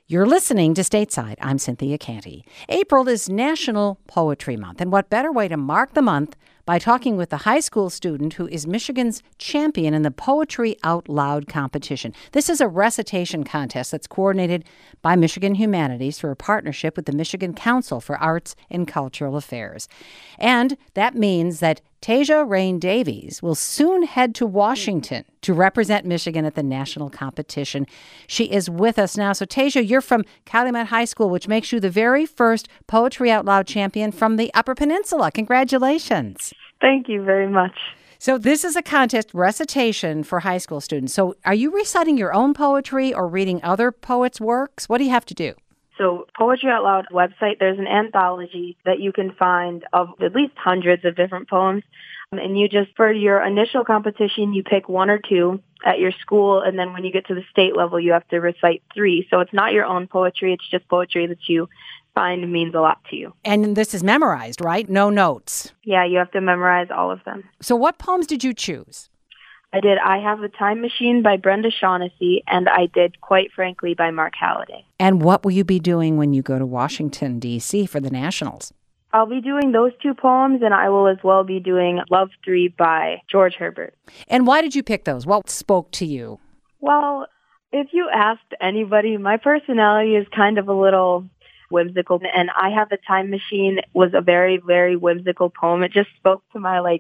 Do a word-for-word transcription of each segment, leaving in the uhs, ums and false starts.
You're listening to Stateside. I'm Cynthia Canty. April is National Poetry Month, and what better way to mark the month by talking with a high school student who is Michigan's champion in the Poetry Out Loud competition. This is a recitation contest that's coordinated by Michigan Humanities through a partnership with the Michigan Council for Arts and Cultural Affairs. And that means that Tasia Rain Davies will soon head to Washington to represent Michigan at the national competition. She is with us now. So, Tasia, you're from Calumet High School, which makes you the very first Poetry Out Loud champion from the Upper Peninsula. Congratulations. Thank you very much. So this is a contest recitation for high school students. So are you reciting your own poetry or reading other poets' works? What do you have to do? So Poetry Out Loud website, there's an anthology that you can find of at least hundreds of different poems. And you just, for your initial competition, you pick one or two at your school. And then when you get to the state level, you have to recite three. So it's not your own poetry. It's just poetry that you find means a lot to you. And this is memorized, right? No notes. Yeah, you have to memorize all of them. So what poems did you choose? I did I Have a Time Machine by Brenda Shaughnessy, and I did Quite Frankly by Mark Halliday. And what will you be doing when you go to Washington, D C for the Nationals? I'll be doing those two poems, and I will as well be doing Love three by George Herbert. And why did you pick those? What spoke to you? Well, if you asked anybody, my personality is kind of a little whimsical, and I Have a Time Machine was a very, very whimsical poem. It just spoke to my, like,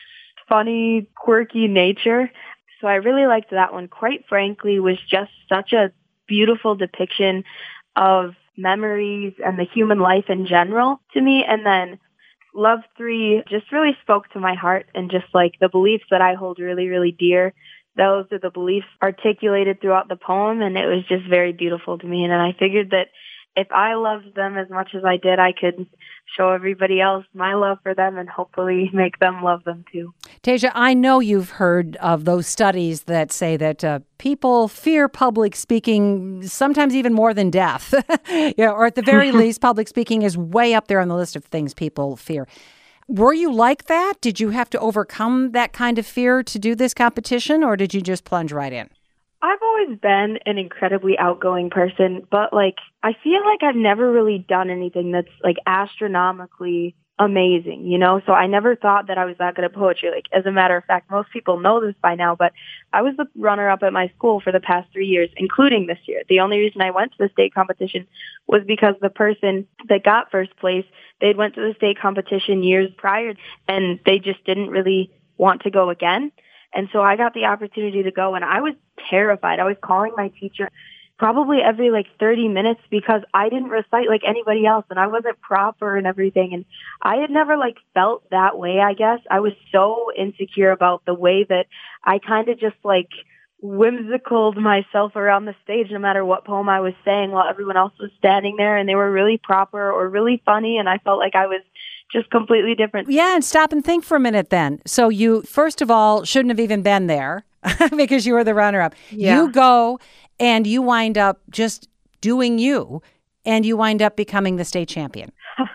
funny, quirky nature. So I really liked that one. Quite Frankly was just such a beautiful depiction of memories and the human life in general to me. And then Love three just really spoke to my heart and just like the beliefs that I hold really, really dear. Those are the beliefs articulated throughout the poem, and it was just very beautiful to me. And I figured that if I loved them as much as I did, I could show everybody else my love for them and hopefully make them love them too. Tasia, I know you've heard of those studies that say that uh, people fear public speaking sometimes even more than death. Yeah, or at the very least, public speaking is way up there on the list of things people fear. Were you like that? Did you have to overcome that kind of fear to do this competition, or did you just plunge right in? I've always been an incredibly outgoing person, but like I feel like I've never really done anything that's like astronomically amazing, you know? So I never thought that I was that good at poetry. Like, as a matter of fact, most people know this by now, but I was the runner-up at my school for the past three years, including this year. The only reason I went to the state competition was because the person that got first place, they'd went to the state competition years prior, and they just didn't really want to go again. And so I got the opportunity to go, and I was terrified. I was calling my teacher probably every like thirty minutes because I didn't recite like anybody else, and I wasn't proper and everything. And I had never like felt that way, I guess. I was so insecure about the way that I kind of just like whimsicaled myself around the stage no matter what poem I was saying while everyone else was standing there, and they were really proper or really funny, and I felt like I was just completely different. Yeah, and stop and think for a minute then. So you, first of all, shouldn't have even been there because you were the runner-up. Yeah. You go and you wind up just doing you, and you wind up becoming the state champion.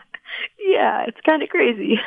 Yeah, it's kind of crazy.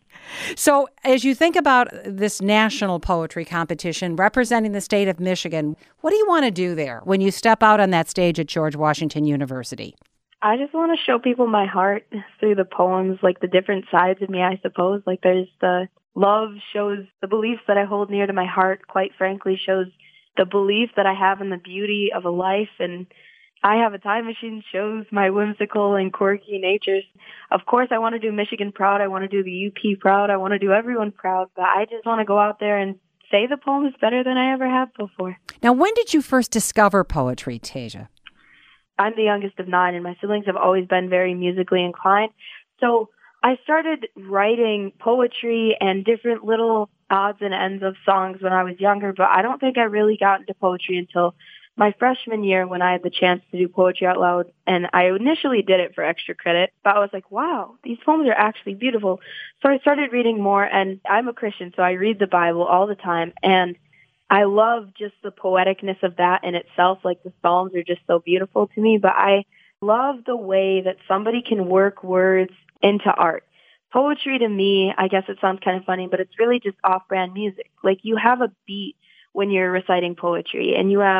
So as you think about this national poetry competition representing the state of Michigan, what do you want to do there when you step out on that stage at George Washington University? I just want to show people my heart through the poems, like the different sides of me, I suppose. Like there's the love shows the beliefs that I hold near to my heart, quite frankly, shows the belief that I have in the beauty of a life. And I Have a Time Machine shows my whimsical and quirky natures. Of course, I want to do Michigan proud. I want to do the U P proud. I want to do everyone proud. But I just want to go out there and say the poems better than I ever have before. Now, when did you first discover poetry, Tasia? I'm the youngest of nine, and my siblings have always been very musically inclined. So I started writing poetry and different little odds and ends of songs when I was younger, but I don't think I really got into poetry until my freshman year when I had the chance to do Poetry Out Loud. And I initially did it for extra credit, but I was like, wow, these poems are actually beautiful. So I started reading more, and I'm a Christian, so I read the Bible all the time, and I love just the poeticness of that in itself. Like the Psalms are just so beautiful to me, but I love the way that somebody can work words into art. Poetry to me, I guess it sounds kind of funny, but it's really just off-brand music. Like you have a beat when you're reciting poetry, and you have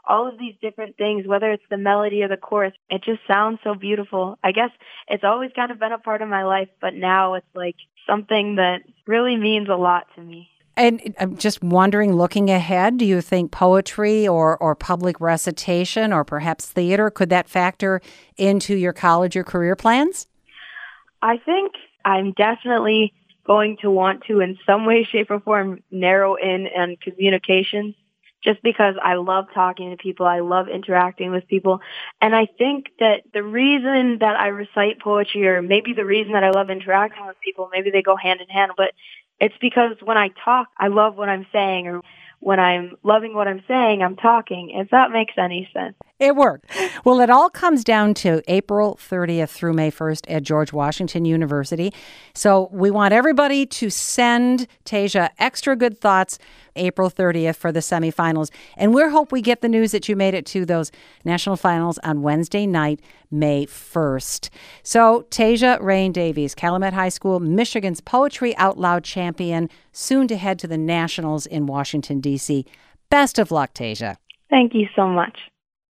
all of these different things, whether it's the melody or the chorus, it just sounds so beautiful. I guess it's always kind of been a part of my life, but now it's like something that really means a lot to me. And I'm just wondering, looking ahead, do you think poetry or, or public recitation or perhaps theater, could that factor into your college or career plans? I think I'm definitely going to want to, in some way, shape, or form, narrow in on communications, just because I love talking to people. I love interacting with people. And I think that the reason that I recite poetry, or maybe the reason that I love interacting with people, maybe they go hand in hand, but it's because when I talk, I love what I'm saying, or when I'm loving what I'm saying, I'm talking, if that makes any sense. It worked. Well, it all comes down to April thirtieth through May first at George Washington University. So we want everybody to send Tasia extra good thoughts April thirtieth for the semifinals. And we hope we get the news that you made it to those national finals on Wednesday night, May first. So Tasia Rain Davies, Calumet High School, Michigan's Poetry Out Loud champion, soon to head to the nationals in Washington, D C. Best of luck, Tasia. Thank you so much.